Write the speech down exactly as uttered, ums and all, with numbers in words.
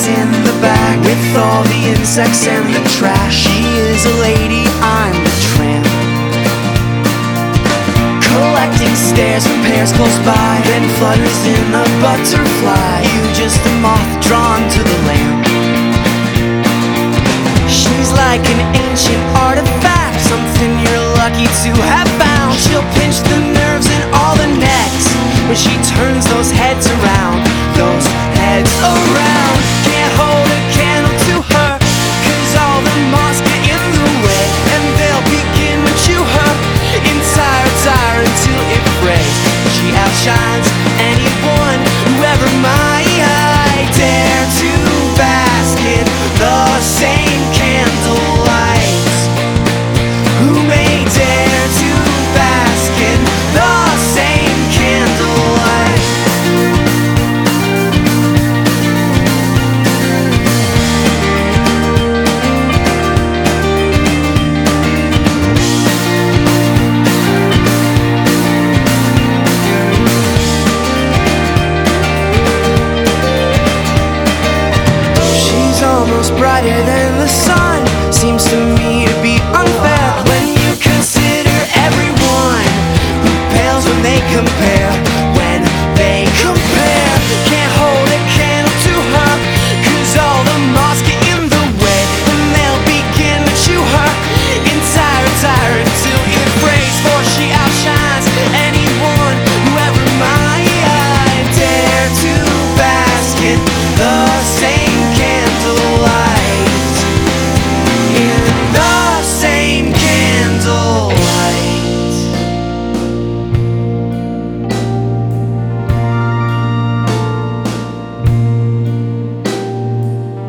in the bag with all the insects and the trash. She is a lady, I'm the tramp, collecting stares from pears close by, then flutters in a butterfly. You just a moth drawn to the lamp. She's like an ancient artifact, something you're lucky to have found. She'll pinch the nerves in all the necks when she turns those heads around, those heads around. Can't hold a candle to her, cause all the moths get in the way, and they'll begin to chew her entire tire until it breaks. She outshines anyone who ever might dare to bask in the same candlelight. Who may dare to bask in the same candlelight? She's almost brighter than the sun. Seems to me to be unfair when you consider everyone who pales when they compare. When they compare, can't hold a candle to her, cause all the moths get in the way, and they'll begin to chew her entire tire until it breaks. For she outshines anyone who ever might dare to bask in the same